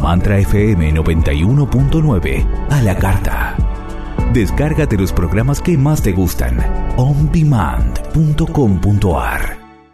Mantra FM 91.9 a la carta. Descárgate los programas que más te gustan. ondemand.com.ar.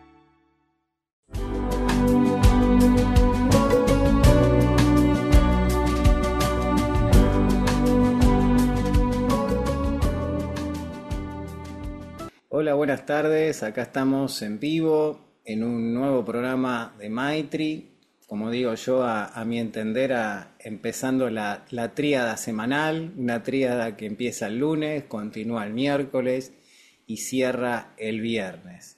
Hola, buenas tardes. Acá estamos en vivo en un nuevo programa de Maitri. Como digo yo, a mi entender, empezando la tríada semanal, una tríada que empieza el lunes, continúa el miércoles y cierra el viernes.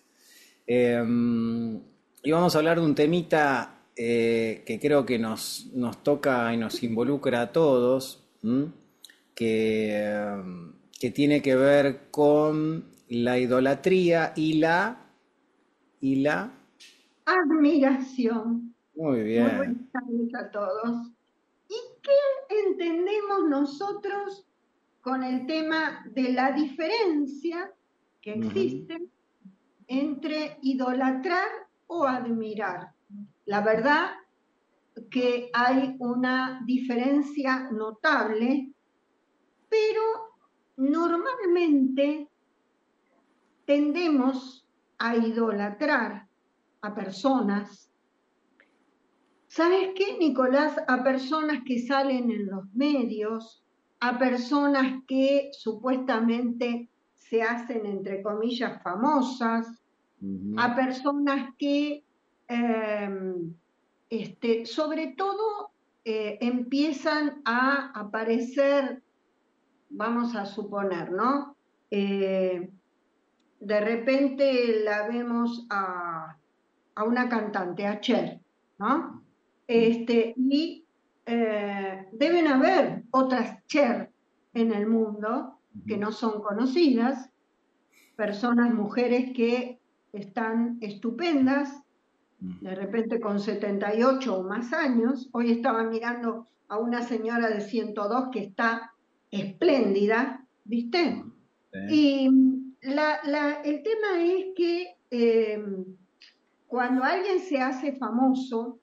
Y vamos a hablar de un temita que creo que nos toca y nos involucra a todos, que tiene que ver con la idolatría y la admiración. Muy bien. Muy buenas tardes a todos. ¿Y qué entendemos nosotros con el tema de la diferencia que existe entre idolatrar o admirar? La verdad que hay una diferencia notable, pero normalmente tendemos a idolatrar a personas. ¿Sabes qué, Nicolás? A personas que salen en los medios, a personas que supuestamente se hacen, entre comillas, famosas, a personas que, sobre todo, empiezan a aparecer, vamos a suponer, ¿no? De repente la vemos a una cantante, a Cher, ¿no? Y deben haber otras Cher en el mundo que no son conocidas, personas, mujeres que están estupendas, de repente con 78 o más años. Hoy estaba mirando a una señora de 102 que está espléndida, ¿viste? Sí. Y el tema es que cuando alguien se hace famoso,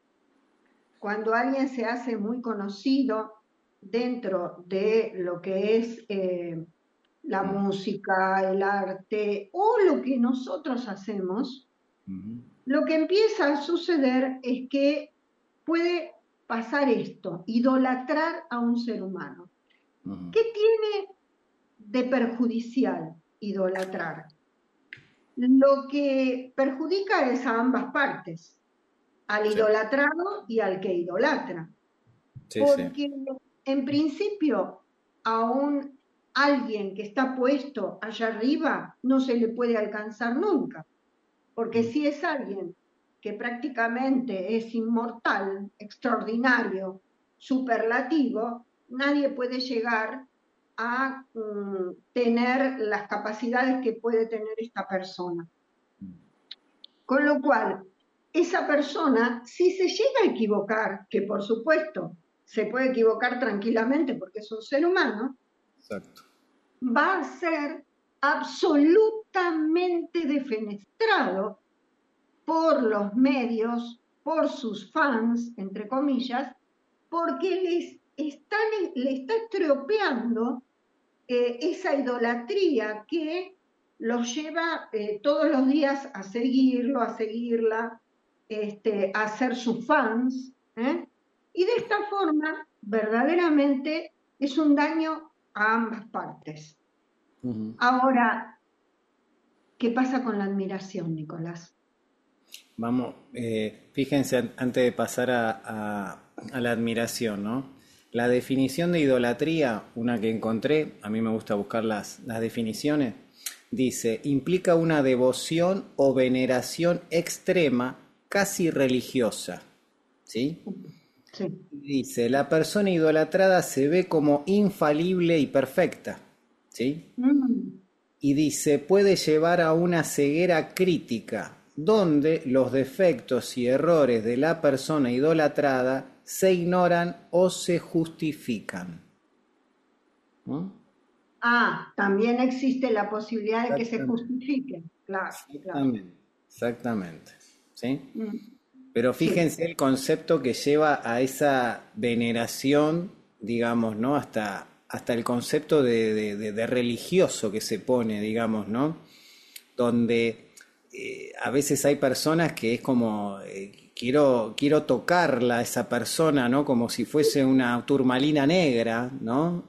cuando alguien se hace muy conocido dentro de lo que es la música, el arte o lo que nosotros hacemos, lo que empieza a suceder es que puede pasar esto, idolatrar a un ser humano. ¿Qué tiene de perjudicial idolatrar? Lo que perjudica es a ambas partes, al idolatrado y al que idolatra. Porque en principio a alguien que está puesto allá arriba no se le puede alcanzar nunca. Porque si es alguien que prácticamente es inmortal, extraordinario, superlativo, nadie puede llegar a tener las capacidades que puede tener esta persona. Con lo cual, esa persona, si se llega a equivocar, que por supuesto se puede equivocar tranquilamente porque es un ser humano, exacto, va a ser absolutamente defenestrado por los medios, por sus fans, entre comillas, porque le está estropeando esa idolatría que los lleva todos los días a seguirlo, a seguirla, a ser sus fans, y de esta forma verdaderamente es un daño a ambas partes. Ahora, ¿qué pasa con la admiración, Nicolás? Vamos, fíjense antes de pasar a la admiración, ¿no? La definición de idolatría, una que encontré, a mí me gusta buscar las definiciones, dice, implica una devoción o veneración extrema, casi religiosa, ¿sí? Sí. Dice, la persona idolatrada se ve como infalible y perfecta, ¿sí? Y dice, puede llevar a una ceguera crítica, donde los defectos y errores de la persona idolatrada se ignoran o se justifican. ¿No? También existe la posibilidad de que se justifiquen. Claro, exactamente. ¿Sí? Pero Sí, fíjense el concepto que lleva a esa veneración, digamos, ¿no? Hasta el concepto de religioso que se pone, digamos, ¿no? Donde a veces hay personas que es como, quiero tocarla a esa persona, ¿no? Como si fuese una turmalina negra, ¿no?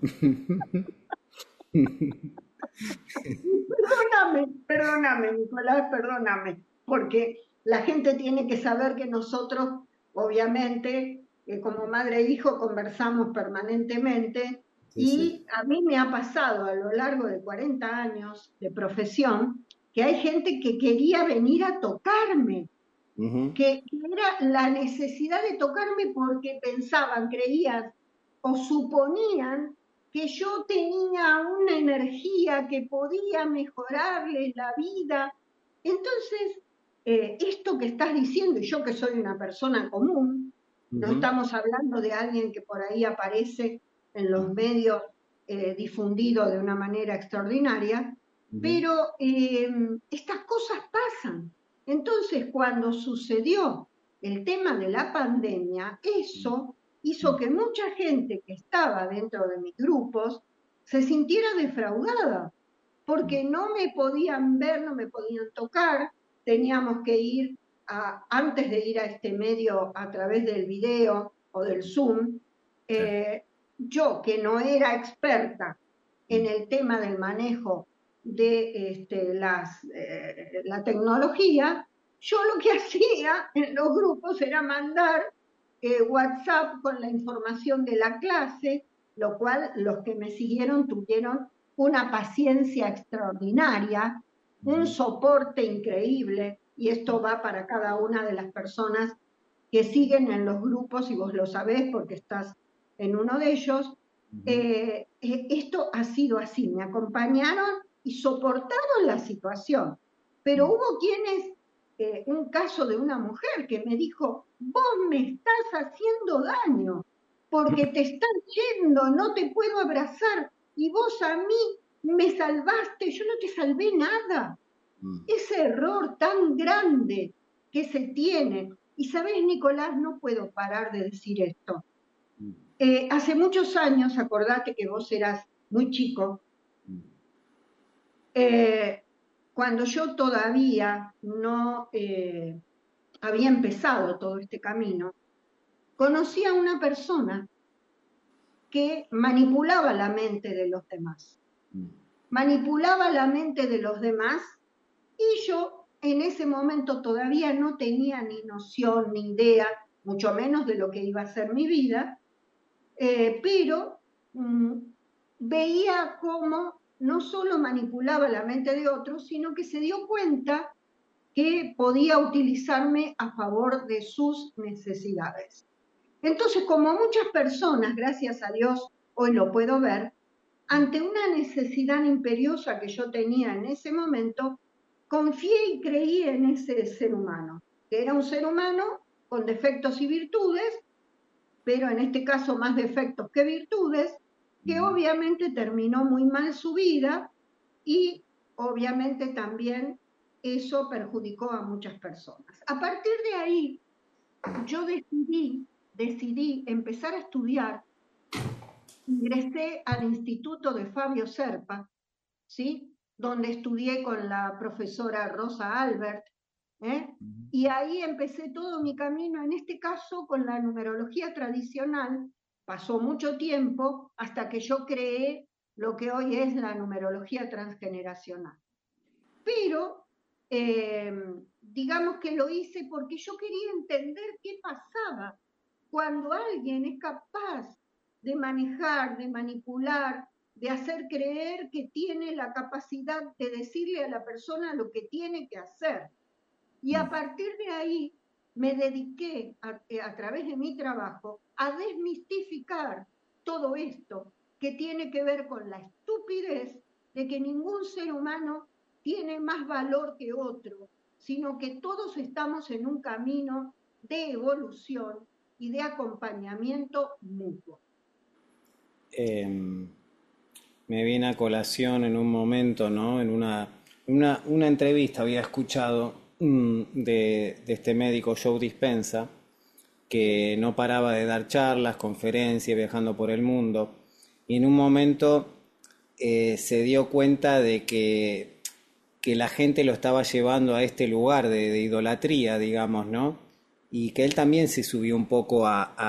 perdóname, Nicolás, perdóname, porque la gente tiene que saber que nosotros, obviamente, como madre e hijo, conversamos permanentemente Sí, sí. y a mí me ha pasado a lo largo de 40 años de profesión que hay gente que quería venir a tocarme, Ujú, que era la necesidad de tocarme porque pensaban, creían o suponían que yo tenía una energía que podía mejorarles la vida. Entonces, esto que estás diciendo, y yo que soy una persona común, no ujú, estamos hablando de alguien que por ahí aparece en los medios difundido de una manera extraordinaria, ujú, pero estas cosas pasan. Entonces, cuando sucedió el tema de la pandemia, eso hizo que mucha gente que estaba dentro de mis grupos se sintiera defraudada, porque no me podían ver, no me podían tocar, teníamos que ir antes de ir a este medio a través del video o del Zoom, sí, yo que no era experta en mm, el tema del manejo de la tecnología, yo lo que hacía en los grupos era mandar WhatsApp con la información de la clase, lo cual los que me siguieron tuvieron una paciencia extraordinaria, un ujú, soporte increíble, y esto va para cada una de las personas que siguen en los grupos, y vos lo sabés porque estás en uno de ellos. ujú, Esto ha sido así, me acompañaron y soportaron la situación, pero mm, hubo quienes, un caso de una mujer que me dijo, vos me estás haciendo daño, porque te estás yendo, no te puedo abrazar, y vos a mí me salvaste, yo no te salvé nada. mm, Ese error tan grande que se tiene. Y sabés, Nicolás, no puedo parar de decir esto. mm, Hace muchos años, acordate que vos eras muy chico, mm, eh, cuando yo todavía no había empezado todo este camino, conocí a una persona que manipulaba la mente de los demás. mm, Manipulaba la mente de los demás y yo en ese momento todavía no tenía ni noción ni idea, mucho menos de lo que iba a ser mi vida, pero veía cómo no solo manipulaba la mente de otros, sino que se dio cuenta que podía utilizarme a favor de sus necesidades. Entonces, como muchas personas, gracias a Dios, hoy lo puedo ver, ante una necesidad imperiosa que yo tenía en ese momento, confié y creí en ese ser humano, que era un ser humano con defectos y virtudes, pero en este caso más defectos que virtudes, que mm. obviamente terminó muy mal su vida y obviamente también eso perjudicó a muchas personas. A partir de ahí, yo decidí empezar a estudiar, ingresé al Instituto de Fabio Serpa, ¿sí? Donde estudié con la profesora Rosa Albert, ¿eh? Y ahí empecé todo mi camino, en este caso con la numerología tradicional. Pasó mucho tiempo hasta que yo creé lo que hoy es la numerología transgeneracional. Pero eh, digamos que lo hice porque yo quería entender qué pasaba cuando alguien es capaz de manejar, de manipular, de hacer creer que tiene la capacidad de decirle a la persona lo que tiene que hacer. Y a partir de ahí me dediqué a través de mi trabajo a desmistificar todo esto que tiene que ver con la estupidez de que ningún ser humano tiene más valor que otro, sino que todos estamos en un camino de evolución y de acompañamiento mutuo. Em, Me viene a colación en un momento, ¿no? En una entrevista había escuchado de este médico Joe Dispenza, que no paraba de dar charlas, conferencias, viajando por el mundo, y en un momento se dio cuenta de que la gente lo estaba llevando a este lugar de idolatría, digamos, ¿no? Y que él también se subió un poco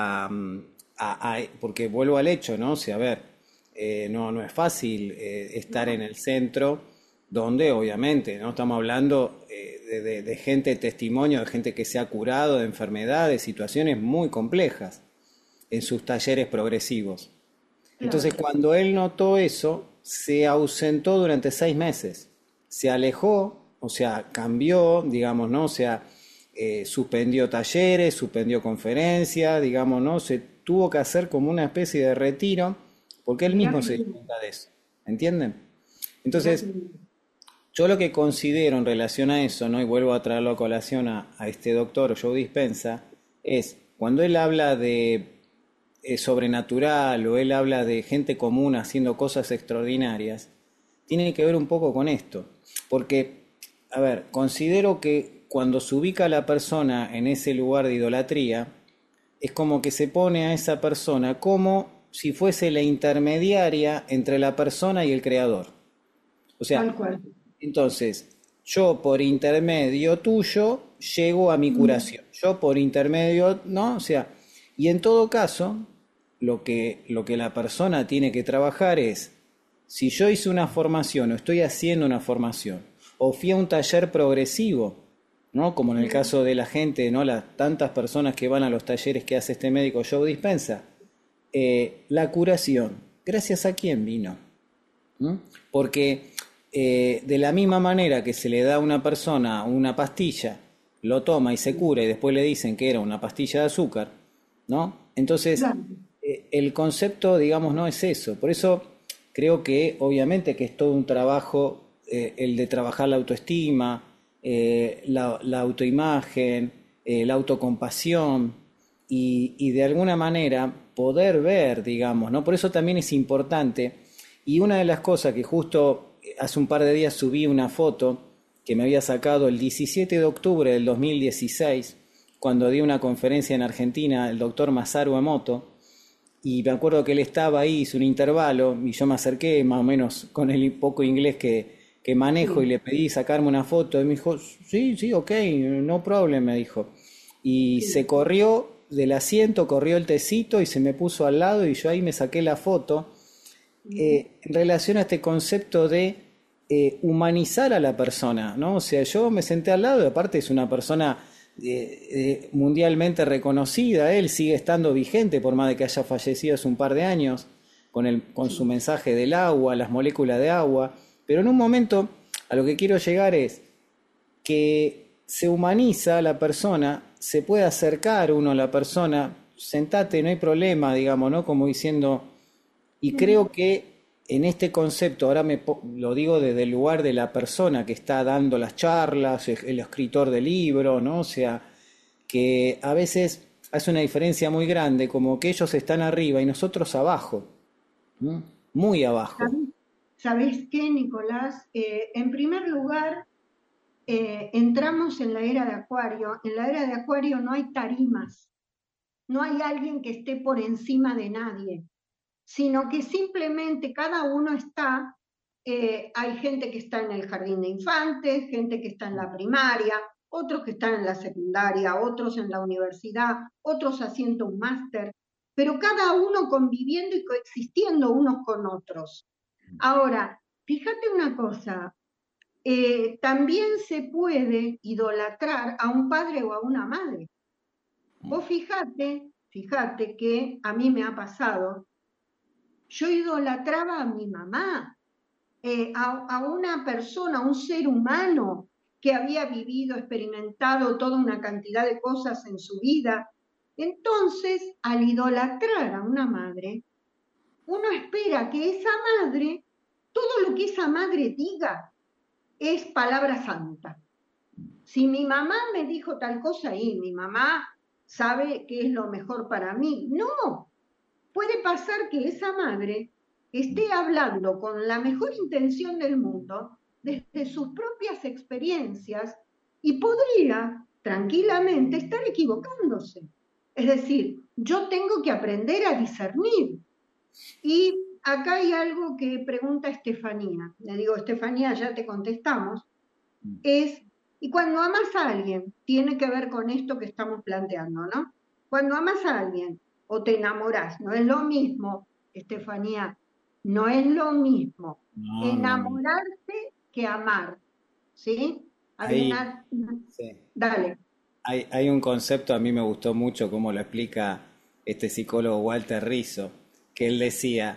porque vuelvo al hecho, ¿no? O sea, a ver, no es fácil estar en el centro, donde obviamente, ¿no? Estamos hablando de gente, testimonio de gente que se ha curado de enfermedades, situaciones muy complejas en sus talleres progresivos. Entonces, Claro, cuando él notó eso, se ausentó durante 6 meses, se alejó, o sea, cambió, digamos, ¿no? O sea, suspendió talleres, suspendió conferencias, digamos, ¿no? Se tuvo que hacer como una especie de retiro, porque él mirá mismo qué se dio lindo, cuenta de eso, ¿entienden? mirá qué Entonces, lindo. yo lo que considero en relación a eso, ¿no? Y vuelvo a traerlo a colación a este doctor Joe Dispenza, es cuando él habla de sobrenatural o él habla de gente común haciendo cosas extraordinarias, tiene que ver un poco con esto. Porque, a ver, considero que cuando se ubica a la persona en ese lugar de idolatría, es como que se pone a esa persona como si fuese la intermediaria entre la persona y el creador. O Tal sea, cual. entonces, yo por intermedio tuyo llego a mi Mm, curación. Yo por intermedio, ¿no? O sea, y en todo caso, lo que la persona tiene que trabajar es, si yo hice una formación o estoy haciendo una formación, o fui a un taller progresivo, ¿no? Como en el mm, caso de la gente, ¿no? Las tantas personas que van a los talleres que hace este médico Joe Dispensa, la curación, ¿gracias a quién vino? ¿Mm? Porque de la misma manera que se le da a una persona una pastilla, lo toma y se cura y después le dicen que era una pastilla de azúcar, ¿no? Entonces, claro. el concepto, digamos, no es eso. Por eso creo que obviamente que es todo un trabajo, el de trabajar la autoestima, la autoimagen, la autocompasión y de alguna manera poder ver, digamos, ¿no? Por eso también es importante. Y una de las cosas que justo hace un par de días subí una foto que me había sacado el 17 de octubre del 2016, cuando di una conferencia en Argentina, el doctor Masaru Emoto, y me acuerdo que él estaba ahí, hizo un intervalo, y yo me acerqué más o menos con el poco inglés que manejo y Sí, le pedí sacarme una foto, y me dijo, sí, sí, ok, no problem, me dijo. Y se sí. corrió del asiento, corrió el tecito y se me puso al lado y yo ahí me saqué la foto Mm, en relación a este concepto de humanizar a la persona, ¿no? O sea, yo me senté al lado y aparte es una persona mundialmente reconocida, él sigue estando vigente por más de que haya fallecido hace un par de años con su sí. mensaje del agua, las moléculas de agua, pero en un momento a lo que quiero llegar es que se humaniza a la persona, se puede acercar uno a la persona, sentate, no hay problema, digamos, ¿no? Como diciendo, y Mm, creo que en este concepto, ahora lo digo desde el lugar de la persona que está dando las charlas, el escritor del libro, ¿no? O sea, que a veces hace una diferencia muy grande, como que ellos están arriba y nosotros abajo, ¿no? Muy abajo. ¿sabés, sabés qué, Nicolás? En primer lugar, entramos en la era de Acuario. En la era de Acuario no hay tarimas, no hay alguien que esté por encima de nadie, sino que simplemente cada uno está, hay gente que está en el jardín de infantes, gente que está en la primaria, otros que están en la secundaria, otros en la universidad, otros haciendo un máster, pero cada uno conviviendo y coexistiendo unos con otros. Ahora, fíjate una cosa, también se puede idolatrar a un padre o a una madre. Vos fíjate que a mí me ha pasado, yo idolatraba a mi mamá, a una persona, a un ser humano que había vivido, experimentado toda una cantidad de cosas en su vida. Entonces, al idolatrar a una madre, uno espera que esa madre, todo lo que esa madre diga, es palabra santa. Si mi mamá me dijo tal cosa y mi mamá sabe que es lo mejor para mí, no, puede pasar que esa madre esté hablando con la mejor intención del mundo desde sus propias experiencias y podría tranquilamente estar equivocándose. Es decir, yo tengo que aprender a discernir. Y acá hay algo que pregunta Estefanía. Le digo, Estefanía, ya te contestamos. Y cuando amas a alguien, tiene que ver con esto que estamos planteando, ¿no? Cuando amas a alguien o te enamoras, no es lo mismo, Estefanía, no es lo mismo No. enamorarse que amar, ¿sí? Hay Ahí, una... sí. Dale. Hay un concepto, a mí me gustó mucho cómo lo explica este psicólogo Walter Rizzo, que él decía,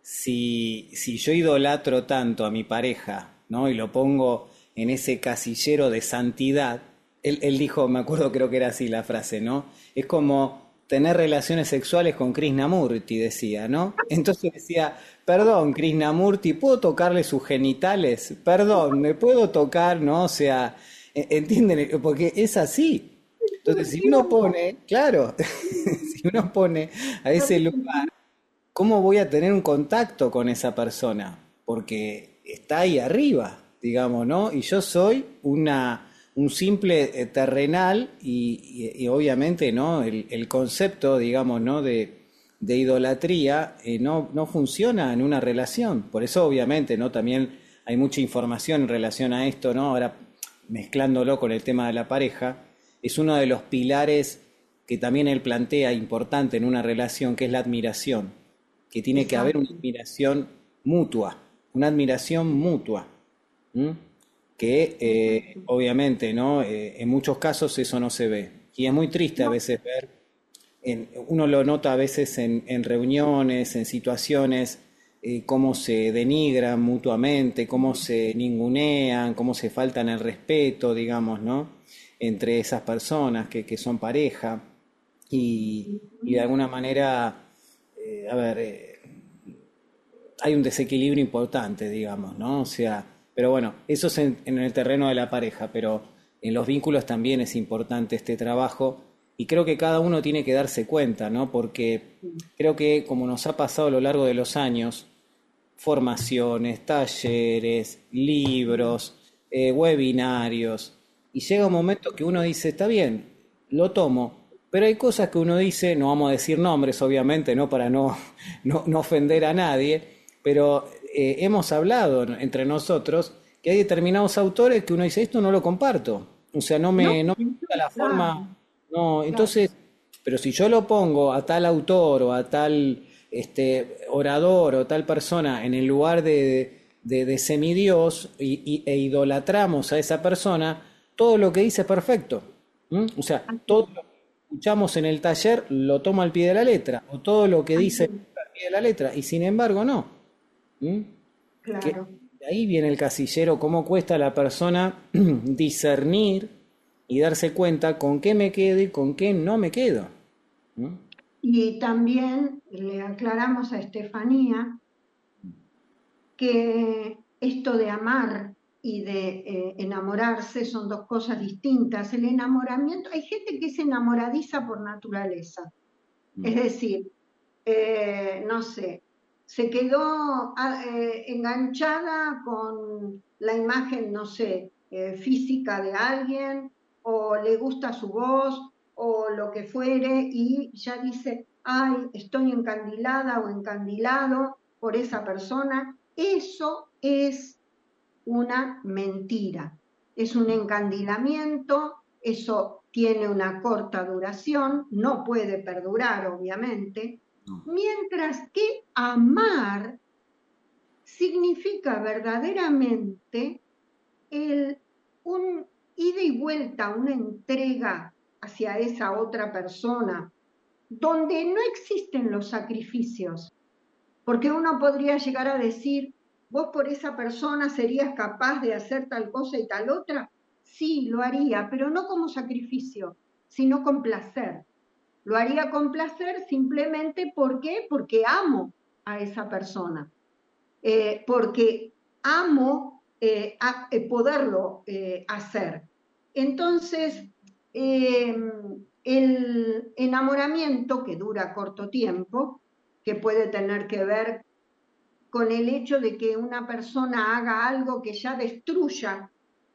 si yo idolatro tanto a mi pareja, ¿no? Y lo pongo en ese casillero de santidad, él dijo, me acuerdo, creo que era así la frase, ¿no? Es como tener relaciones sexuales con Krishnamurti, decía, ¿no? Entonces decía, perdón, Krishnamurti, ¿puedo tocarle sus genitales? Perdón, ¿me puedo tocar, no? O sea, ¿entienden? Porque es así. Entonces, si uno pone, claro, si uno pone a ese lugar, ¿cómo voy a tener un contacto con esa persona? Porque está ahí arriba, digamos, ¿no? Y yo soy un simple terrenal y obviamente, ¿no? El concepto, digamos, ¿no? De idolatría no funciona en una relación. Por eso, obviamente, ¿no? También hay mucha información en relación a esto, ¿no? Ahora mezclándolo con el tema de la pareja, es uno de los pilares que también él plantea importante en una relación, que es la admiración, que tiene que haber Exacto. una admiración mutua, ¿m? Que Exacto. obviamente, ¿no? En muchos casos eso no se ve. Y es muy triste a No, veces ver, uno lo nota a veces en reuniones, en situaciones, cómo se denigran mutuamente, cómo se ningunean, cómo se faltan el respeto, digamos, ¿no? Entre esas personas que son pareja y de alguna manera, a ver, hay un desequilibrio importante, digamos, ¿no? O sea, pero bueno, eso es en el terreno de la pareja, pero en los vínculos también es importante este trabajo y creo que cada uno tiene que darse cuenta, ¿no? Porque creo que como nos ha pasado a lo largo de los años, formaciones, talleres, libros, webinarios, y llega un momento que uno dice, está bien, lo tomo, pero hay cosas que uno dice, no vamos a decir nombres, obviamente, ¿no? Para no ofender a nadie, pero hemos hablado entre nosotros que hay determinados autores que uno dice, esto no lo comparto, o sea, no, no me gusta la claro, forma, no, claro. entonces, pero si yo lo pongo a tal autor o a tal orador o tal persona en el lugar de semidios e idolatramos a esa persona, todo lo que dice es perfecto. ¿M? O sea, Así todo es, lo que escuchamos en el taller lo toma al pie de la letra, o todo lo que así dice es, al pie de la letra, y sin embargo no. ¿M? Que claro. de ahí viene el casillero, cómo cuesta a la persona discernir y darse cuenta con qué me quedo y con qué no me quedo. ¿M? Y también le aclaramos a Estefanía que esto de amar y de enamorarse son dos cosas distintas. El enamoramiento, hay gente que es enamoradiza por naturaleza, es decir, no sé, se quedó enganchada con la imagen, no sé, física de alguien, o le gusta su voz, o lo que fuere, y ya dice, ay, estoy encandilada o encandilado por esa persona. Eso es una mentira, es un encandilamiento, eso tiene una corta duración, no puede perdurar, obviamente, mientras que amar significa verdaderamente el, un ida y vuelta, una entrega hacia esa otra persona, donde no existen los sacrificios, porque uno podría llegar a decir, vos por esa persona serías capaz de hacer tal cosa y tal otra. Sí, lo haría, pero no como sacrificio, sino con placer. Lo haría con placer simplemente porque amo a esa persona, porque amo poderlo hacer. Entonces, eh, el enamoramiento que dura corto tiempo, que puede tener que ver con el hecho de que una persona haga algo que ya destruya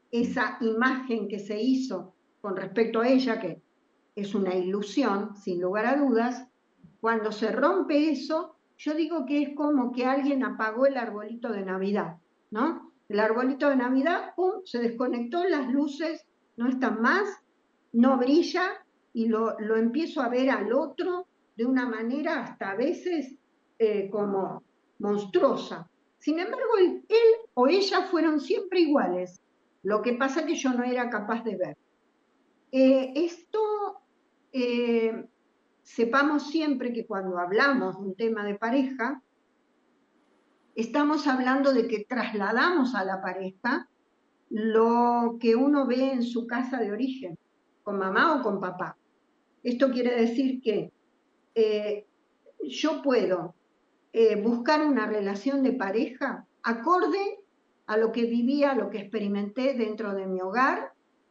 esa imagen que se hizo con respecto a ella, que es una ilusión, sin lugar a dudas, cuando se rompe eso, yo digo que es como que alguien apagó el arbolito de Navidad, ¿no? El arbolito de Navidad, ¡pum!, se desconectó, las luces no están más, no brilla, y lo empiezo a ver al otro de una manera hasta a veces como monstruosa. Sin embargo, él o ella fueron siempre iguales. Lo que pasa es que yo no era capaz de ver. Esto, sepamos siempre que cuando hablamos de un tema de pareja, estamos hablando de que trasladamos a la pareja lo que uno ve en su casa de origen, con mamá o con papá. Esto quiere decir que yo puedo buscar una relación de pareja acorde a lo que vivía, a lo que experimenté dentro de mi hogar,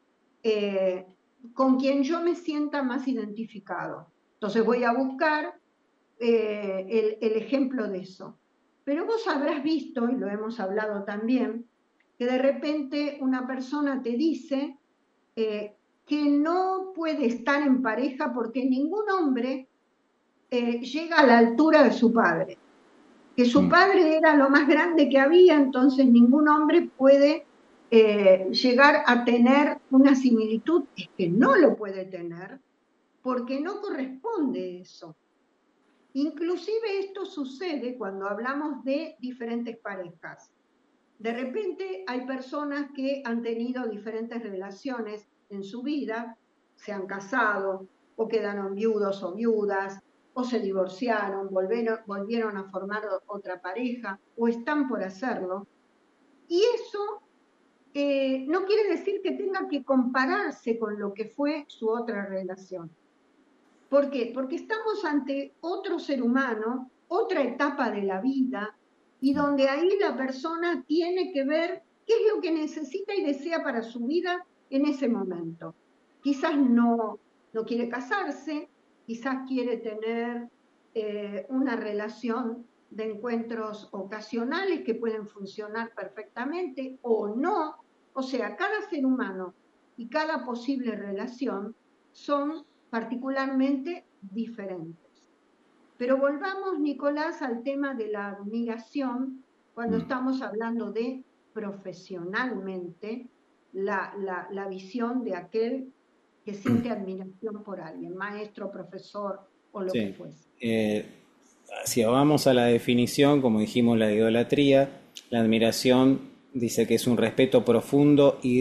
con quien yo me sienta más identificado. Entonces voy a buscar el ejemplo de eso. Pero vos habrás visto, y lo hemos hablado también, que de repente una persona te dice que no puede estar en pareja porque ningún hombre llega a la altura de su padre, que su padre era lo más grande que había, entonces ningún hombre puede llegar a tener una similitud, es que no lo puede tener, porque no corresponde eso. Inclusive esto sucede cuando hablamos de diferentes parejas. De repente hay personas que han tenido diferentes relaciones en su vida, se han casado o quedaron viudos o viudas, o se divorciaron, volvieron a formar otra pareja, o están por hacerlo. Y eso no quiere decir que tenga que compararse con lo que fue su otra relación. ¿Por qué? Porque estamos ante otro ser humano, otra etapa de la vida, y donde ahí la persona tiene que ver qué es lo que necesita y desea para su vida en ese momento. Quizás no quiere casarse, quizás quiere tener una relación de encuentros ocasionales que pueden funcionar perfectamente o no. O sea, cada ser humano y cada posible relación son particularmente diferentes. Pero volvamos, Nicolás, al tema de la admiración cuando estamos hablando de profesionalmente la visión de aquel que siente admiración por alguien, maestro, profesor o lo que fuese. Si vamos a la definición, como dijimos, la idolatría, la admiración dice que es un respeto profundo y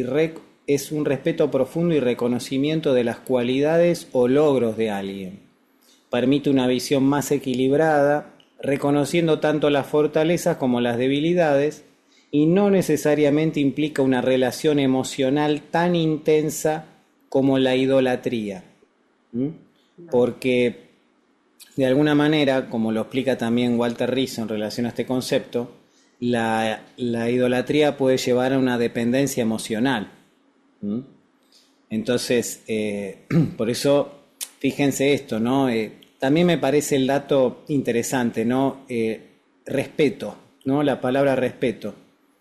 reconocimiento de las cualidades o logros de alguien. Permite una visión más equilibrada, reconociendo tanto las fortalezas como las debilidades, y no necesariamente implica una relación emocional tan intensa como la idolatría. Porque, de alguna manera, como lo explica también Walter Rizzo en relación a este concepto, la idolatría puede llevar a una dependencia emocional. Entonces, por eso, fíjense esto, ¿no? También me parece el dato interesante, ¿no? Respeto, ¿no? La palabra respeto.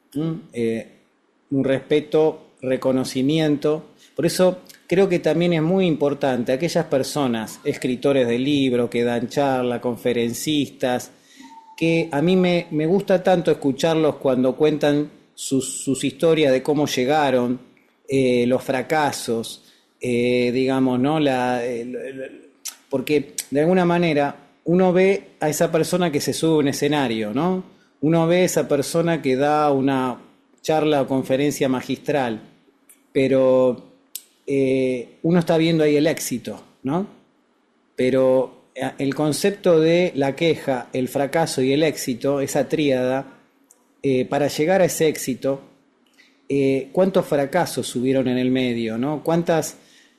Un respeto, reconocimiento. Por eso creo que también es muy importante aquellas personas, escritores de libros, que dan charla, conferencistas, que a mí me gusta tanto escucharlos cuando cuentan sus historias de cómo llegaron, los fracasos, digamos, ¿no? Porque de alguna manera uno ve a esa persona que se sube a un escenario, ¿no? Uno ve a esa persona que da una charla o conferencia magistral, pero uno está viendo ahí el éxito, ¿no? Pero el concepto de la queja, el fracaso y el éxito, esa tríada, para llegar a ese éxito, ¿cuántos fracasos hubieron en el medio, ¿no? ¿Cuántas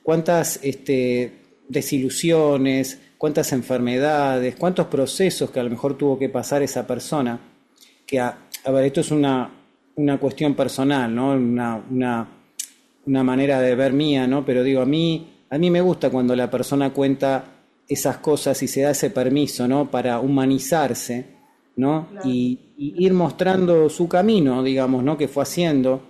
desilusiones, cuántas enfermedades, cuántos procesos que a lo mejor tuvo que pasar esa persona? Que, a ver, esto es una cuestión personal, ¿no? Una manera de ver mía, ¿no? Pero digo, a mí me gusta cuando la persona cuenta esas cosas y se da ese permiso, ¿no? Para humanizarse, ¿no? Claro. Y ir mostrando su camino, digamos, ¿no? Que fue haciendo.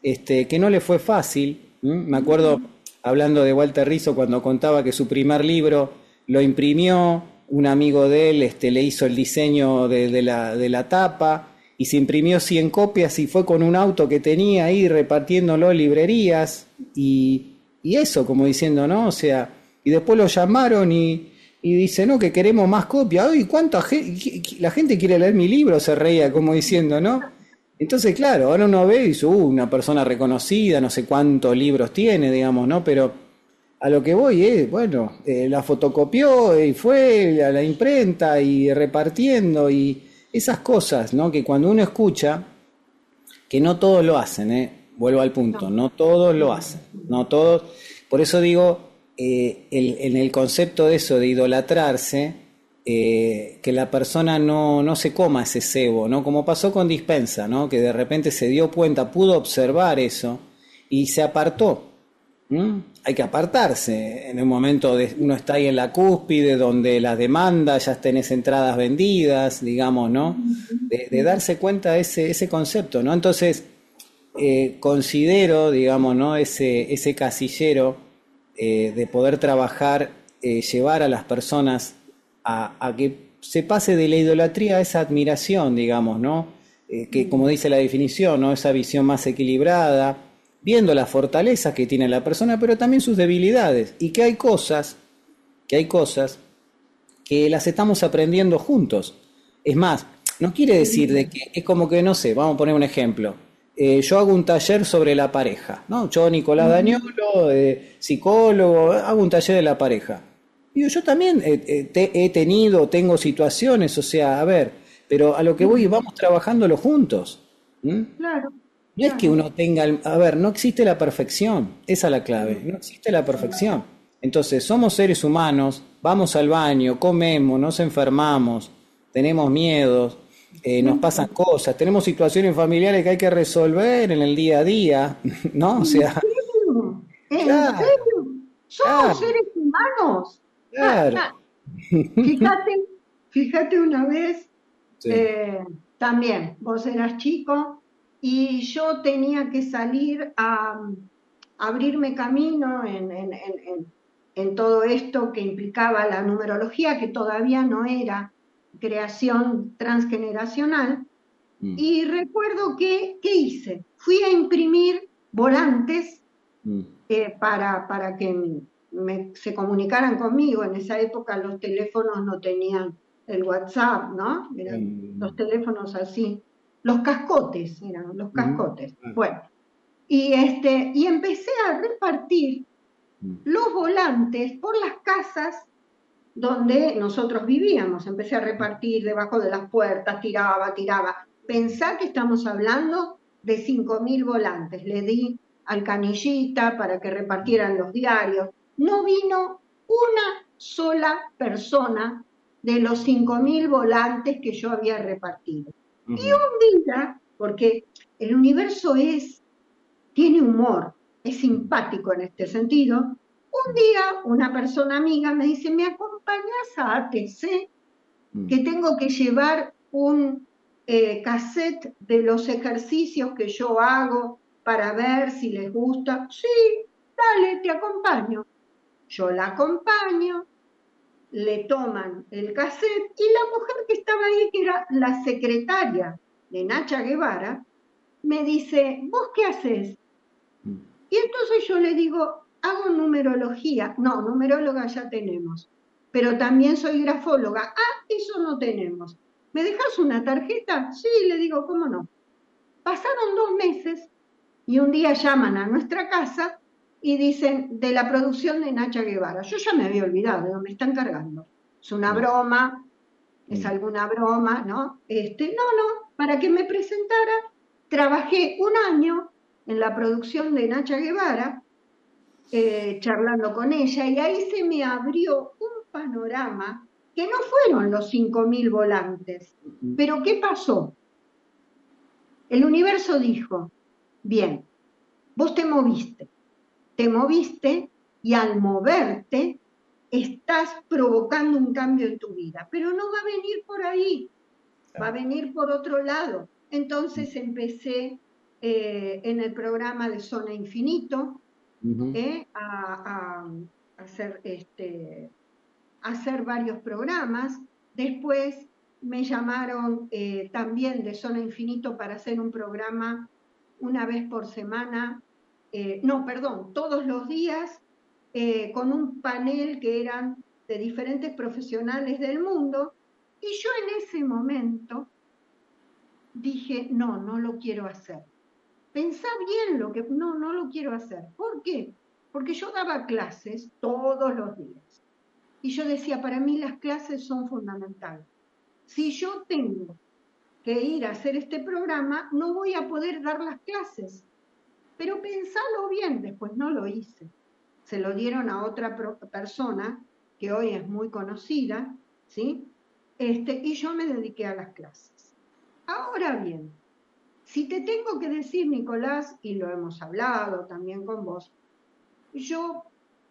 que no le fue fácil. Me acuerdo, hablando de Walter Rizzo, cuando contaba que su primer libro lo imprimió, un amigo de él le hizo el diseño de la tapa, y se imprimió 100 copias y fue con un auto que tenía ahí repartiéndolo en librerías, y eso, como diciendo, ¿no? O sea, y después lo llamaron y dice, no, que queremos más copias. ¡Ay, cuánta gente! La gente quiere leer mi libro, se reía, como diciendo, ¿no? Entonces, claro, ahora uno ve y dice, una persona reconocida, no sé cuántos libros tiene, digamos, ¿no? Pero a lo que voy es, bueno, la fotocopió y fue a la imprenta y repartiendo y esas cosas, ¿no? Que cuando uno escucha, que no todos lo hacen, vuelvo al punto, no todos lo hacen, no todos, por eso digo, en el concepto de eso, de idolatrarse, que la persona no se coma ese cebo, ¿no? Como pasó con Dispensa, ¿no? Que de repente se dio cuenta, pudo observar eso y se apartó. Hay que apartarse en el momento de uno está ahí en la cúspide donde las demandas ya tenés entradas vendidas, digamos, ¿no? De darse cuenta de ese concepto, ¿no? Entonces considero, digamos, ¿no? Ese casillero de poder trabajar, llevar a las personas a que se pase de la idolatría a esa admiración, digamos, ¿no? Que como dice la definición, ¿no? Esa visión más equilibrada, viendo las fortalezas que tiene la persona, pero también sus debilidades, y que hay cosas que las estamos aprendiendo juntos. Es más, no quiere decir de que es como que, no sé, vamos a poner un ejemplo. Yo hago un taller sobre la pareja, ¿no? Yo, Nicolás Dañolo, psicólogo, hago un taller de la pareja. Digo, yo también tengo situaciones, o sea, a ver, pero a lo que voy, vamos trabajándolo juntos. Claro. No es que uno tenga, a ver, no existe la perfección, esa es la clave, no existe la perfección. Entonces, somos seres humanos, vamos al baño, comemos, nos enfermamos, tenemos miedos, nos pasan cosas, tenemos situaciones familiares que hay que resolver en el día a día, ¿no? O sea, ¿En claro, serio? Somos claro, seres humanos. claro. Fíjate una vez, Sí. también, vos eras chico y yo tenía que salir a abrirme camino en todo esto que implicaba la numerología, que todavía no era creación transgeneracional. Y recuerdo ¿qué hice? Fui a imprimir volantes para que se comunicaran conmigo. En esa época los teléfonos no tenían el WhatsApp, ¿no? Eran los teléfonos así. Los cascotes, eran los cascotes. Bueno, y empecé a repartir los volantes por las casas donde nosotros vivíamos. Empecé a repartir debajo de las puertas, tiraba. Pensá que estamos hablando de 5.000 volantes. Le di al canillita para que repartieran los diarios. No vino una sola persona de los 5.000 volantes que yo había repartido. Y un día, porque el universo tiene humor, es simpático en este sentido, un día una persona amiga me dice, ¿me acompañás a ATC? Que tengo que llevar un cassette de los ejercicios que yo hago para ver si les gusta. Sí, dale, te acompaño. Yo la acompaño, le toman el cassette y la mujer que estaba ahí, que era la secretaria de Nacha Guevara, me dice, ¿vos qué haces? Y entonces yo le digo, hago numerología. No, numeróloga ya tenemos, pero también soy grafóloga. Ah, eso no tenemos. ¿Me dejas una tarjeta? Sí, le digo, ¿cómo no? Pasaron 2 meses y un día llaman a nuestra casa y dicen, de la producción de Nacha Guevara. Yo ya me había olvidado, me están cargando. Es una broma, es alguna broma, ¿no? No, para que me presentara, trabajé 1 año en la producción de Nacha Guevara, charlando con ella, y ahí se me abrió un panorama que no fueron los 5.000 volantes. Pero ¿qué pasó? El universo dijo, bien, vos te moviste y al moverte estás provocando un cambio en tu vida, pero no va a venir por ahí, va a venir por otro lado. Entonces empecé en el programa de Zona Infinito, Ujú. a hacer varios programas. Después me llamaron también de Zona Infinito para hacer un programa una vez por semana, todos los días, con un panel que eran de diferentes profesionales del mundo, y yo en ese momento dije, no lo quiero hacer. Pensá bien no lo quiero hacer. ¿Por qué? Porque yo daba clases todos los días. Y yo decía, para mí las clases son fundamentales. Si yo tengo que ir a hacer este programa, no voy a poder dar las clases. Pero pensalo bien, después no lo hice. Se lo dieron a otra persona que hoy es muy conocida, ¿sí? Y yo me dediqué a las clases. Ahora bien, si te tengo que decir, Nicolás, y lo hemos hablado también con vos, yo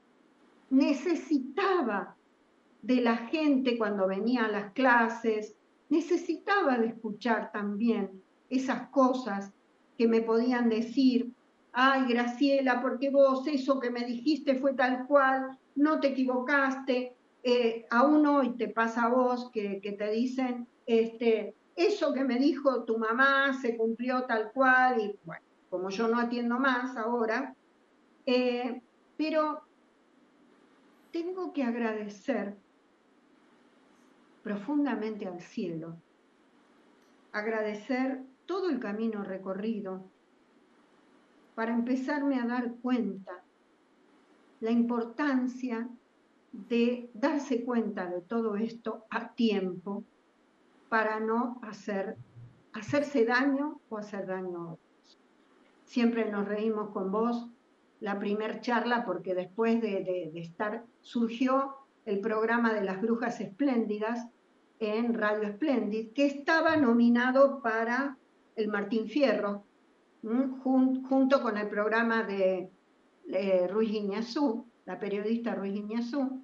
necesitaba de la gente cuando venía a las clases, necesitaba de escuchar también esas cosas que me podían decir, ay, Graciela, porque vos eso que me dijiste fue tal cual, no te equivocaste, aún hoy te pasa a vos que te dicen, eso que me dijo tu mamá se cumplió tal cual, y bueno, como yo no atiendo más ahora, pero tengo que agradecer profundamente al cielo, agradecer todo el camino recorrido para empezarme a dar cuenta la importancia de darse cuenta de todo esto a tiempo para no hacerse daño o hacer daño a otros. Siempre nos reímos con vos la primer charla porque después de estar surgió el programa de las Brujas Espléndidas en Radio Espléndid, que estaba nominado para el Martín Fierro, junto con el programa de Ruiz Guiñazú, la periodista Ruiz Guiñazú.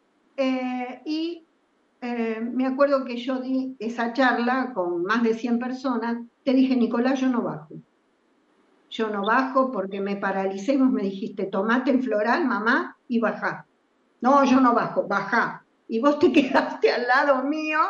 Me acuerdo que yo di esa charla con más de 100 personas, te dije, Nicolás, yo no bajo porque me paralicé, vos me dijiste, tomate el floral, mamá, y bajá. No, yo no bajo, bajá. Y vos te quedaste al lado mío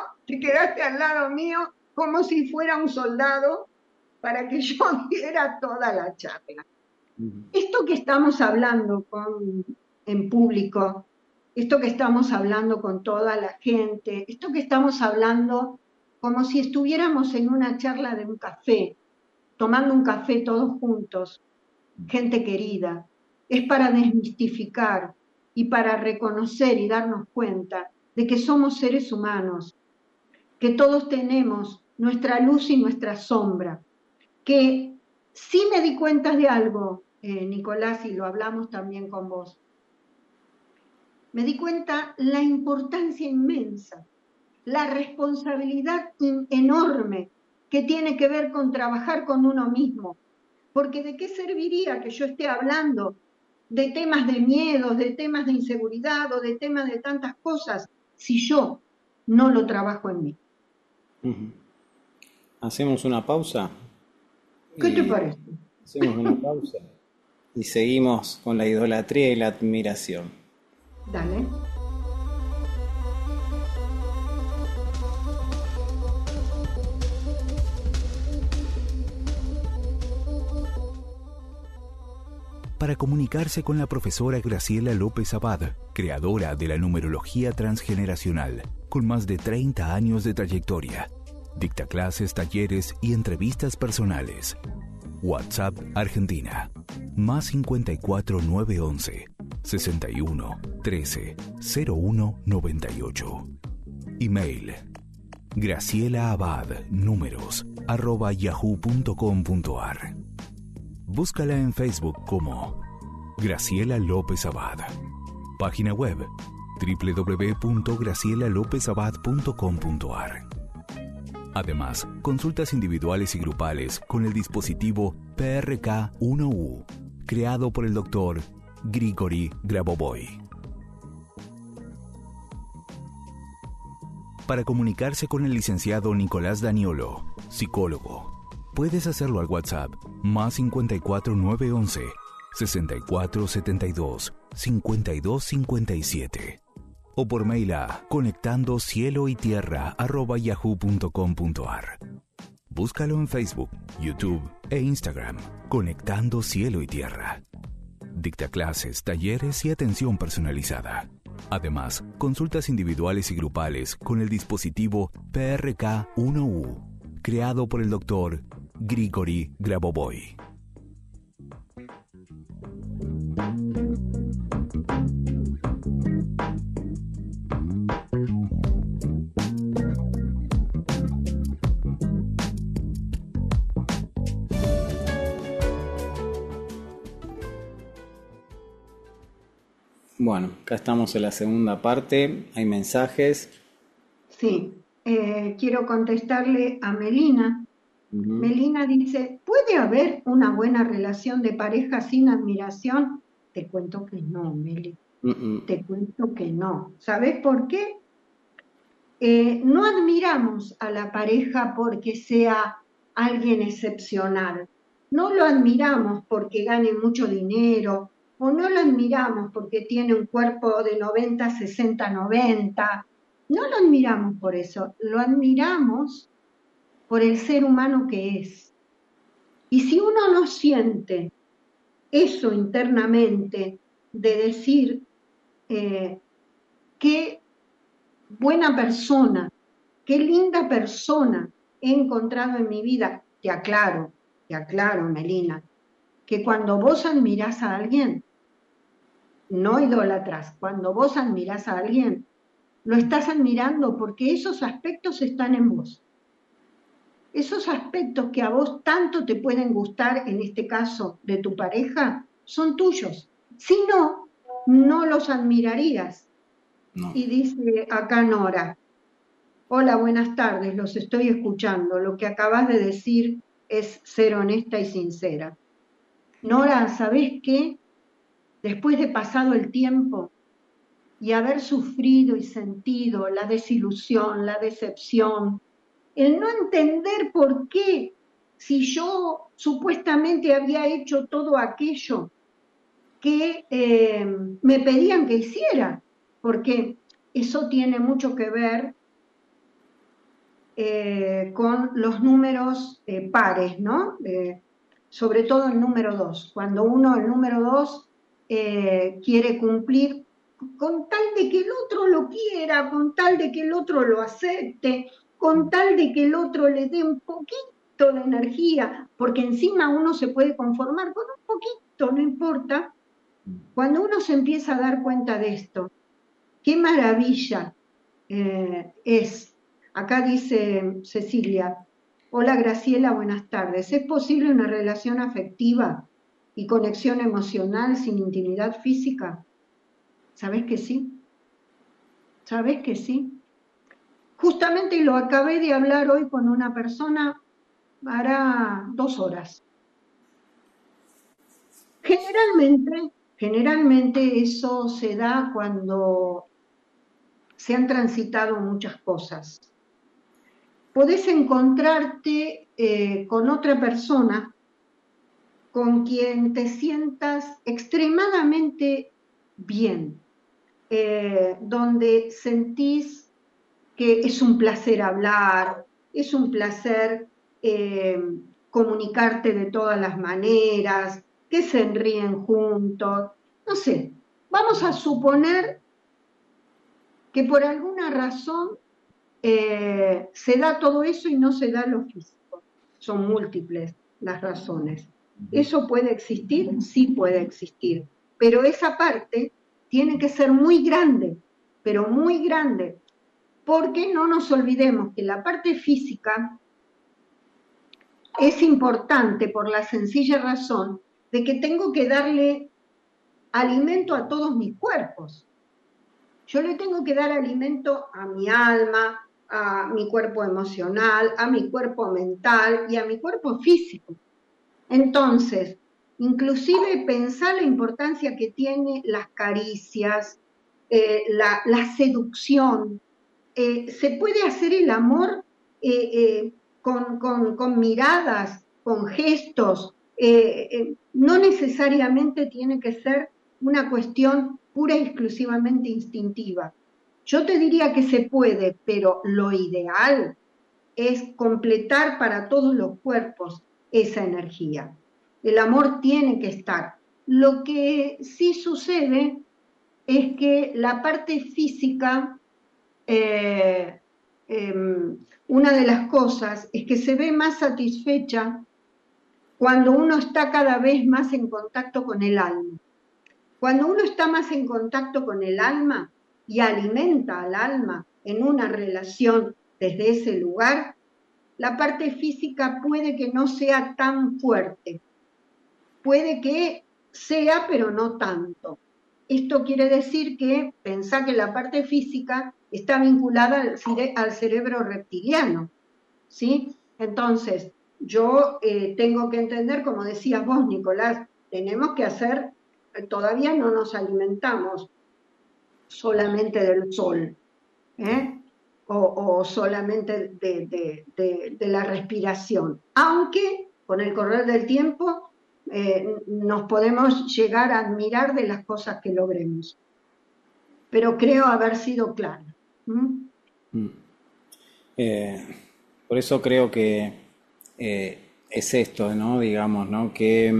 como si fuera un soldado para que yo diera toda la charla. Esto que estamos hablando en público, esto que estamos hablando con toda la gente, esto que estamos hablando como si estuviéramos en una charla de un café, tomando un café todos juntos, gente querida, es para desmistificar y para reconocer y darnos cuenta de que somos seres humanos, que todos tenemos nuestra luz y nuestra sombra, que sí me di cuenta de algo, Nicolás, y lo hablamos también con vos. Me di cuenta la importancia inmensa, la responsabilidad enorme que tiene que ver con trabajar con uno mismo. Porque ¿de qué serviría que yo esté hablando de temas de miedos, de temas de inseguridad o de temas de tantas cosas si yo no lo trabajo en mí? Hacemos una pausa. ¿Qué te parece? Hacemos una pausa y seguimos con la idolatría y la admiración. Dale. Para comunicarse con la profesora Graciela López Abad, creadora de la numerología transgeneracional, con más de 30 años de trayectoria. Dicta clases, talleres y entrevistas personales. WhatsApp Argentina, más 54 911 61 13 01 98. Email gracielaabad_números@yahoo.com.ar. Búscala en Facebook como Graciela López Abad. Página web www.gracielalopezabad.com.ar. Además, consultas individuales y grupales con el dispositivo PRK-1U, creado por el Dr. Grigori Grabovoi. Para comunicarse con el licenciado Nicolás Daniolo, psicólogo, Puedes hacerlo al WhatsApp más 54 911 64 72 52 57 o por mail a conectandocieloytierra@yahoo.com.ar. Búscalo en Facebook, YouTube e Instagram, Conectando Cielo y Tierra. Dicta clases, talleres y atención personalizada. Además, consultas individuales y grupales con el dispositivo PRK-1U, creado por el Dr. Grigori Grabovoi. Bueno, acá estamos en la segunda parte, hay mensajes. Sí, quiero contestarle a Melina. Melina dice, ¿puede haber una buena relación de pareja sin admiración? Te cuento que no, Meli. Te cuento que no. ¿Sabes por qué? No admiramos a la pareja porque sea alguien excepcional. No lo admiramos porque gane mucho dinero, o no lo admiramos porque tiene un cuerpo de 90, 60, 90. No lo admiramos por eso, lo admiramos por el ser humano que es. Y si uno no siente eso internamente, de decir qué buena persona, qué linda persona he encontrado en mi vida, te aclaro, Melina, que cuando vos admirás a alguien, no idólatras, cuando vos admirás a alguien, lo estás admirando porque esos aspectos están en vos. Esos aspectos que a vos tanto te pueden gustar, en este caso de tu pareja, son tuyos. Si no, no los admirarías. No. Y dice acá Nora, hola, buenas tardes, los estoy escuchando. Lo que acabas de decir es ser honesta y sincera. Nora, ¿sabés qué? Después de pasado el tiempo y haber sufrido y sentido la desilusión, la decepción, el no entender por qué, si yo supuestamente había hecho todo aquello que me pedían que hiciera, porque eso tiene mucho que ver con los números pares, ¿no? Sobre todo el número 2. Cuando uno, el número 2, quiere cumplir con tal de que el otro lo quiera, con tal de que el otro lo acepte, con tal de que el otro le dé un poquito de energía, porque encima uno se puede conformar con un poquito, no importa. Cuando uno se empieza a dar cuenta de esto, qué maravilla es. Acá dice Cecilia, hola Graciela, buenas tardes. ¿Es posible una relación afectiva y conexión emocional sin intimidad física? ¿Sabés que sí? ¿Sabés que sí? Justamente lo acabé de hablar hoy con una persona, hará 2 horas. Generalmente eso se da cuando se han transitado muchas cosas. Podés encontrarte con otra persona con quien te sientas extremadamente bien, donde sentís que es un placer hablar, es un placer comunicarte de todas las maneras, que se ríen juntos, no sé, vamos a suponer que por alguna razón se da todo eso y no se da lo físico. Son múltiples las razones. ¿Eso puede existir? Sí puede existir, pero esa parte tiene que ser muy grande, pero muy grande, porque no nos olvidemos que la parte física es importante por la sencilla razón de que tengo que darle alimento a todos mis cuerpos. Yo le tengo que dar alimento a mi alma, a mi cuerpo emocional, a mi cuerpo mental y a mi cuerpo físico. Entonces, inclusive pensar la importancia que tiene las caricias, la seducción. Se puede hacer el amor con miradas, con gestos. No necesariamente tiene que ser una cuestión pura y exclusivamente instintiva. Yo te diría que se puede, pero lo ideal es completar para todos los cuerpos esa energía. El amor tiene que estar. Lo que sí sucede es que la parte física, una de las cosas es que se ve más satisfecha cuando uno está cada vez más en contacto con el alma. Cuando uno está más en contacto con el alma y alimenta al alma en una relación desde ese lugar, la parte física puede que no sea tan fuerte, puede que sea, pero no tanto. Esto quiere decir que pensá que la parte física está vinculada al cerebro reptiliano, ¿sí? Entonces, yo tengo que entender, como decías vos, Nicolás, tenemos que hacer, todavía no nos alimentamos solamente del sol, ¿eh? o solamente de la respiración, aunque con el correr del tiempo nos podemos llegar a admirar de las cosas que logremos. Pero creo haber sido clara. Por eso creo que es esto, ¿no? Digamos, ¿no? Qué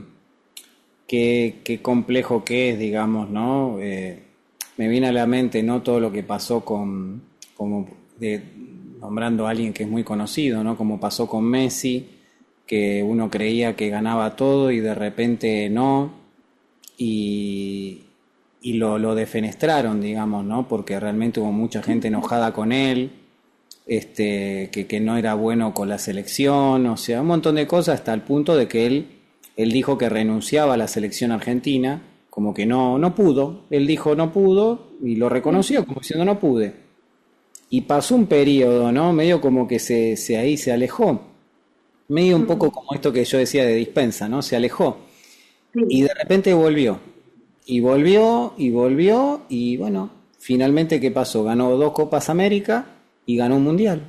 complejo que es, digamos, ¿no? Me viene a la mente, ¿no? Todo lo que pasó nombrando a alguien que es muy conocido, ¿no? Como pasó con Messi, que uno creía que ganaba todo y de repente no, y lo defenestraron, digamos, ¿no? Porque realmente hubo mucha gente enojada con él, que no era bueno con la selección, o sea, un montón de cosas, hasta el punto de que él dijo que renunciaba a la selección argentina, como que no pudo. Él dijo no pudo y lo reconoció como diciendo no pude. Y pasó un periodo, ¿no? Medio como que ahí se alejó. Medio un poco como esto que yo decía de Dispensa, ¿no? Se alejó. Y de repente volvió. Y volvió, y bueno, finalmente, ¿qué pasó? Ganó 2 Copas América y ganó un Mundial.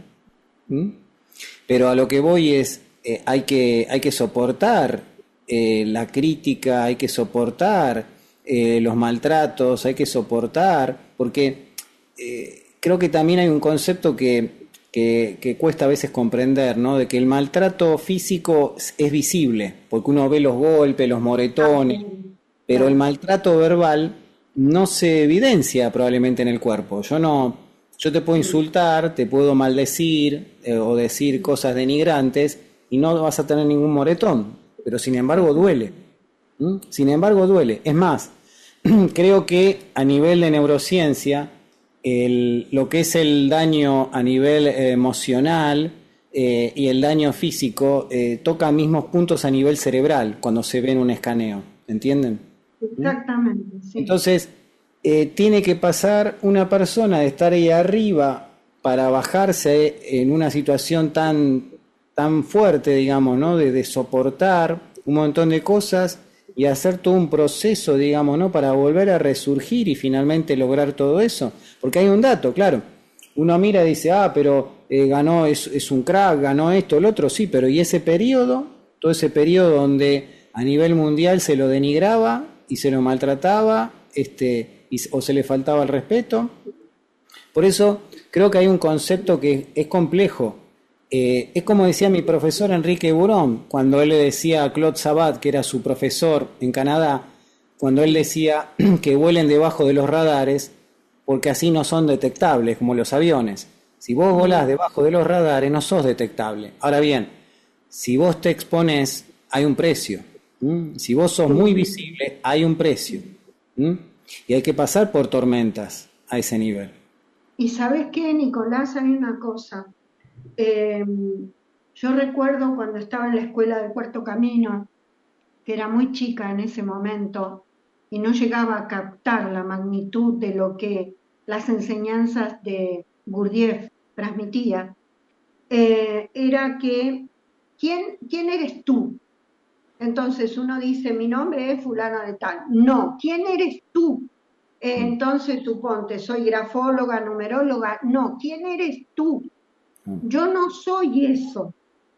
Pero a lo que voy es, hay que soportar la crítica, hay que soportar los maltratos, hay que soportar, porque creo que también hay un concepto que cuesta a veces comprender, ¿no? De que el maltrato físico es visible, porque uno ve los golpes, los moretones, pero el maltrato verbal no se evidencia probablemente en el cuerpo. Yo te puedo insultar, te puedo maldecir o decir cosas denigrantes y no vas a tener ningún moretón, pero sin embargo duele. Sin embargo duele. Es más, creo que a nivel de neurociencia, lo que es el daño a nivel emocional y el daño físico toca mismos puntos a nivel cerebral cuando se ve en un escaneo, ¿entienden? Exactamente, sí. Entonces, tiene que pasar una persona de estar ahí arriba para bajarse en una situación tan fuerte, digamos, ¿no? De soportar un montón de cosas y hacer todo un proceso, digamos, ¿no? Para volver a resurgir y finalmente lograr todo eso. Porque hay un dato, claro. Uno mira y dice, pero ganó, es un crack, ganó esto, el otro, sí, pero ¿y ese periodo? Todo ese periodo donde a nivel mundial se lo denigraba y se lo maltrataba, o se le faltaba el respeto. Por eso creo que hay un concepto que es complejo. Es como decía mi profesor Enrique Burón, cuando él le decía a Claude Sabat, que era su profesor en Canadá, cuando él decía que vuelen debajo de los radares, porque así no son detectables como los aviones. Si vos volás debajo de los radares, no sos detectable. Ahora bien, si vos te expones, hay un precio. Si vos sos muy visible, hay un precio. Y hay que pasar por tormentas a ese nivel. Y ¿sabés qué, Nicolás? Hay una cosa. Yo recuerdo cuando estaba en la escuela del Cuarto Camino, que era muy chica en ese momento, y no llegaba a captar la magnitud de lo que las enseñanzas de Gurdjieff transmitía, era que, ¿quién eres tú? Entonces uno dice, mi nombre es fulano de tal. No, ¿quién eres tú? Entonces suponte, soy grafóloga, numeróloga. No, ¿quién eres tú? Yo no soy eso.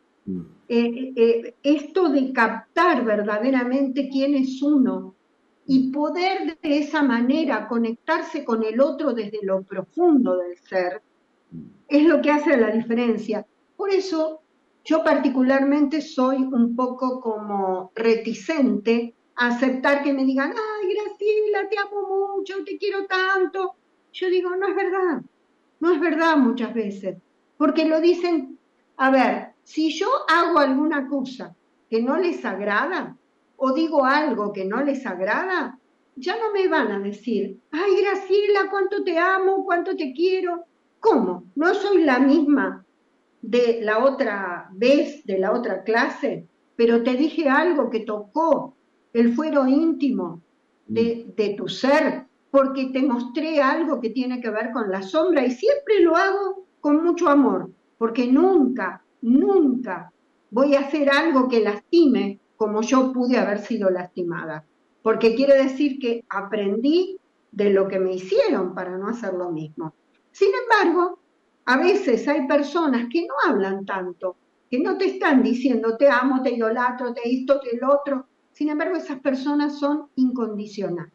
Esto de captar verdaderamente quién es uno y poder de esa manera conectarse con el otro desde lo profundo del ser, es lo que hace la diferencia. Por eso yo particularmente soy un poco como reticente a aceptar que me digan, ay, Graciela, te amo mucho, te quiero tanto. Yo digo, no es verdad muchas veces, porque lo dicen, a ver, si yo hago alguna cosa que no les agrada o digo algo que no les agrada, ya no me van a decir, ay, Graciela, cuánto te amo, cuánto te quiero. ¿Cómo? ¿No soy la misma de la otra vez, de la otra clase? Pero te dije algo que tocó el fuero íntimo de tu ser, porque te mostré algo que tiene que ver con la sombra y siempre lo hago con mucho amor, porque nunca, nunca voy a hacer algo que lastime como yo pude haber sido lastimada, porque quiere decir que aprendí de lo que me hicieron para no hacer lo mismo. Sin embargo, a veces hay personas que no hablan tanto, que no te están diciendo te amo, te idolatro, te esto, te lo otro. Sin embargo, esas personas son incondicionales.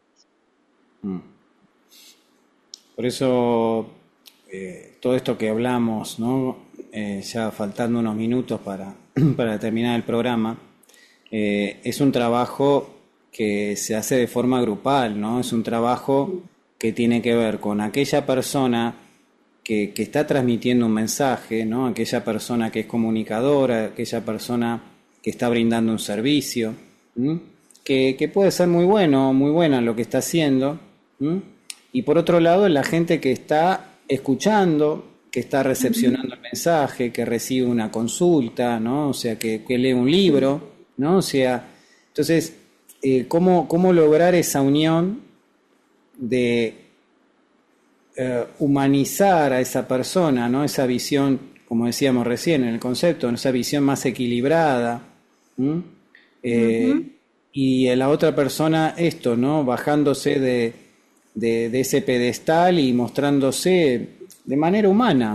Por eso, todo esto que hablamos, ¿no? Ya faltando unos minutos para terminar el programa, es un trabajo que se hace de forma grupal, ¿no? Es un trabajo que tiene que ver con aquella persona que está transmitiendo un mensaje, ¿no? Aquella persona que es comunicadora, aquella persona que está brindando un servicio, que puede ser muy buena en lo que está haciendo, y por otro lado la gente que está escuchando, que está recepcionando el mensaje, que recibe una consulta, ¿no? O sea, que lee un libro, ¿no? O sea, entonces, ¿cómo lograr esa unión de humanizar a esa persona, ¿no? Esa visión, como decíamos recién en el concepto, esa visión más equilibrada, y en la otra persona esto, ¿no? Bajándose de ese pedestal y mostrándose de manera humana.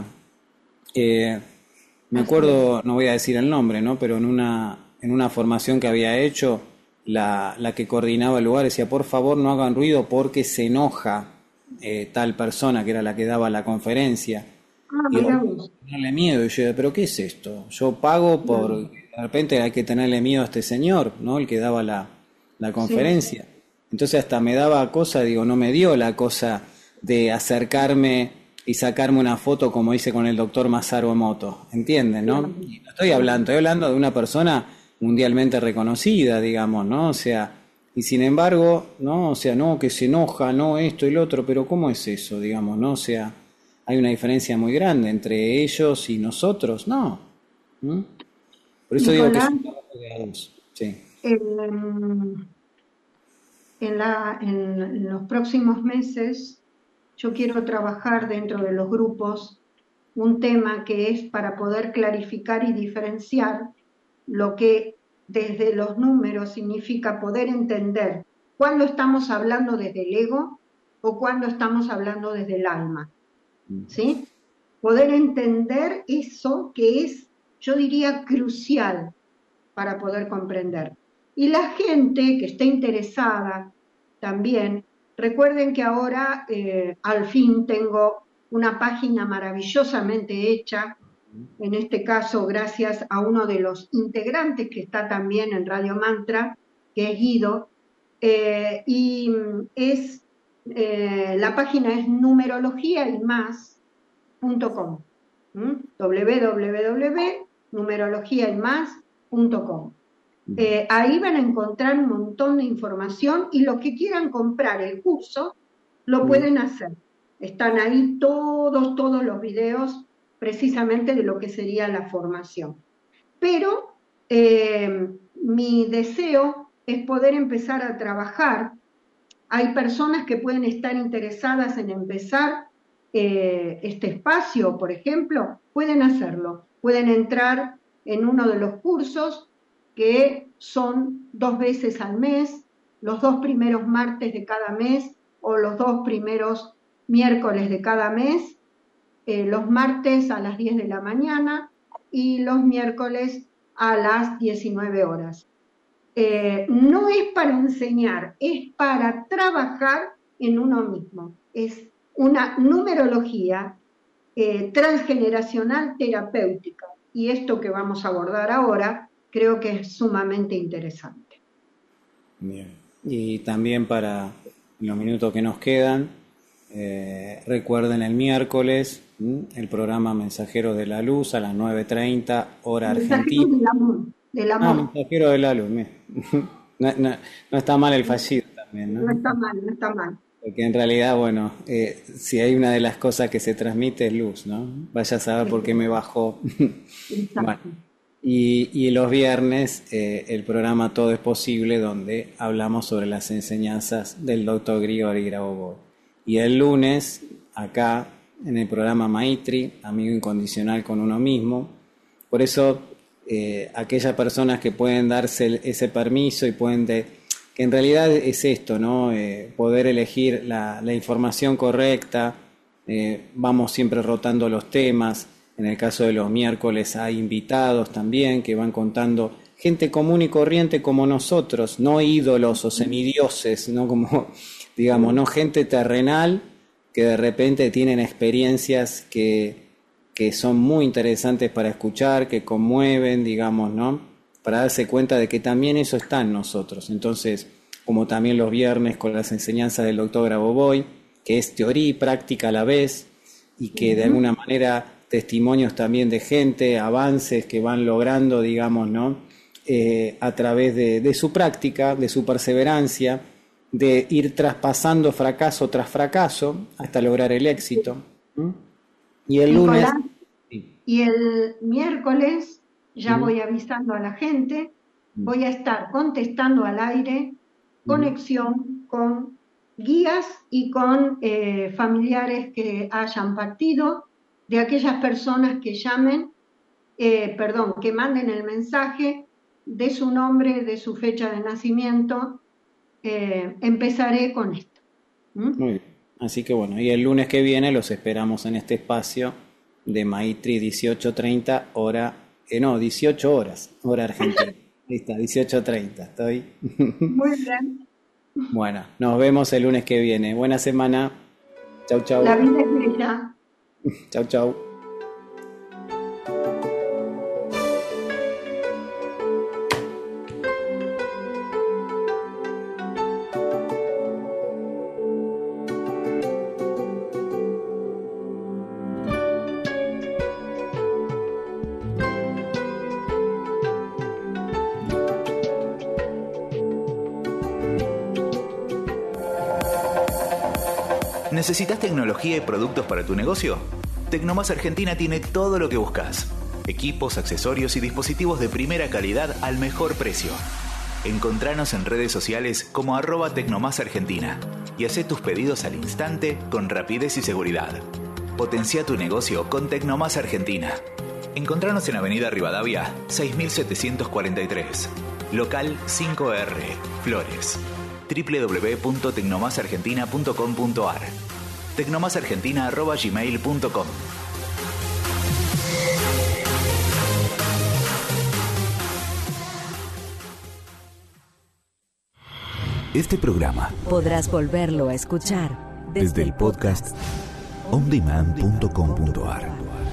Me acuerdo, no voy a decir el nombre, ¿no? Pero en una formación que había hecho, la que coordinaba el lugar decía, por favor no hagan ruido porque se enoja tal persona, que era la que daba la conferencia. Y Mira vos. tenerle miedo. Y yo, pero ¿qué es esto? Yo pago por... De repente hay que tenerle miedo a este señor, ¿no? El que daba la conferencia. Sí. Entonces hasta me daba cosa, digo, no me dio la cosa de acercarme y sacarme una foto como hice con el doctor Masaru Emoto, ¿entienden, no? Y no estoy hablando de una persona mundialmente reconocida, digamos, ¿no? O sea, y sin embargo, ¿no? O sea, no, que se enoja, no, esto y lo otro, pero ¿cómo es eso, digamos, no? O sea, hay una diferencia muy grande entre ellos y nosotros, ¿no? Por eso digo que es un trabajo de dos. Sí. En los próximos meses yo quiero trabajar dentro de los grupos un tema que es para poder clarificar y diferenciar lo que desde los números significa poder entender cuándo estamos hablando desde el ego o cuándo estamos hablando desde el alma, ¿sí? Poder entender eso que es, yo diría, crucial para poder comprender. Y la gente que esté interesada también, recuerden que ahora al fin tengo una página maravillosamente hecha, en este caso gracias a uno de los integrantes que está también en Radio Mantra, que es Guido, y la página es numerologiaymas.com, www.numerologiaymas.com. Ahí van a encontrar un montón de información y los que quieran comprar el curso lo pueden hacer. Están ahí todos los videos precisamente de lo que sería la formación. Pero mi deseo es poder empezar a trabajar. Hay personas que pueden estar interesadas en empezar este espacio, por ejemplo, pueden hacerlo. Pueden entrar en uno de los cursos que son 2 veces al mes, los 2 primeros martes de cada mes o los 2 primeros miércoles de cada mes, los martes a las 10 de la mañana y los miércoles a las 19 horas. No es para enseñar, es para trabajar en uno mismo. Es una numerología transgeneracional terapéutica. Y esto que vamos a abordar ahora creo que es sumamente interesante. Bien. Y también para los minutos que nos quedan, recuerden el miércoles el programa Mensajeros de la Luz a las 9:30 hora argentina. Del amor. Mensajero de la Luz. No está mal el fallido también, ¿no? No está mal. Porque en realidad, bueno, si hay una de las cosas que se transmite es luz, ¿no? Vaya a saber por qué me bajó. Bueno, y los viernes el programa Todo es Posible, donde hablamos sobre las enseñanzas del Dr. Grigori Grabovoi. Y el lunes, acá, en el programa Maitri, Amigo Incondicional con Uno Mismo. Por eso, aquellas personas que pueden darse ese permiso y pueden... que en realidad es esto, ¿no? Poder elegir la información correcta. Vamos siempre rotando los temas. En el caso de los miércoles hay invitados también que van contando gente común y corriente como nosotros, no ídolos o semidioses, no como, digamos, no gente terrenal que de repente tienen experiencias que son muy interesantes para escuchar, que conmueven, digamos, ¿no? Para darse cuenta de que también eso está en nosotros. Entonces, como también los viernes con las enseñanzas del Dr. Grabovoi, que es teoría y práctica a la vez, y que de alguna manera testimonios también de gente, avances que van logrando, digamos, ¿no? A través de su práctica, de su perseverancia, de ir traspasando fracaso tras fracaso hasta lograr el éxito. Y el lunes... Y el miércoles, ya voy avisando a la gente, voy a estar contestando al aire, conexión con guías y con familiares que hayan partido, de aquellas personas que llamen, que manden el mensaje de su nombre, de su fecha de nacimiento. Empezaré con esto. Muy bien. Así que bueno, y el lunes que viene los esperamos en este espacio de Maitri 18:30 18 horas, hora argentina. Ahí está, 18:30, ¿estoy? Muy bien. Bueno, nos vemos el lunes que viene. Buena semana. Chau, chau. La vida es bella. Chau, chau. ¿Necesitas tecnología y productos para tu negocio? Tecnomás Argentina tiene todo lo que buscas. Equipos, accesorios y dispositivos de primera calidad al mejor precio. Encontranos en redes sociales como @tecnomasargentina y hacé tus pedidos al instante con rapidez y seguridad. Potencia tu negocio con Tecnomás Argentina. Encontranos en Avenida Rivadavia 6743, local 5R, Flores. www.tecnomasargentina.com.ar. tecnomasargentina@gmail.com. Este programa podrás volverlo a escuchar desde el podcast ondemand.com.ar.